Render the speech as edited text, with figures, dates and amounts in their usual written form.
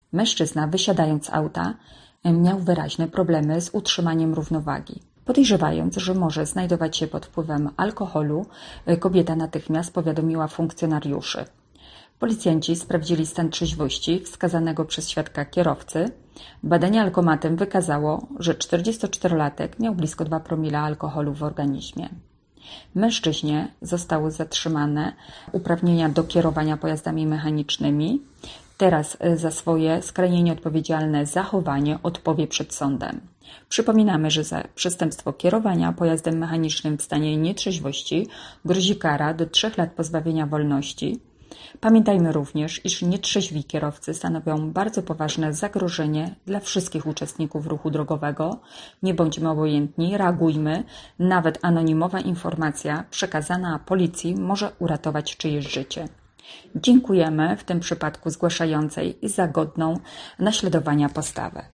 Mężczyzna, wysiadając z auta, miał wyraźne problemy z utrzymaniem równowagi. Podejrzewając, że może znajdować się pod wpływem alkoholu, kobieta natychmiast powiadomiła funkcjonariuszy. Policjanci sprawdzili stan trzeźwości wskazanego przez świadka kierowcy. Badanie alkomatem wykazało, że 44-latek miał blisko 2 promile alkoholu w organizmie. Mężczyźnie zostały zatrzymane uprawnienia do kierowania pojazdami mechanicznymi. Teraz za swoje skrajnie nieodpowiedzialne zachowanie odpowie przed sądem. Przypominamy, że za przestępstwo kierowania pojazdem mechanicznym w stanie nietrzeźwości grozi kara do 3 lat pozbawienia wolności. Pamiętajmy również, iż nietrzeźwi kierowcy stanowią bardzo poważne zagrożenie dla wszystkich uczestników ruchu drogowego. Nie bądźmy obojętni, reagujmy. Nawet anonimowa informacja przekazana policji może uratować czyjeś życie. Dziękujemy w tym przypadku zgłaszającej za godną naśladowania postawę.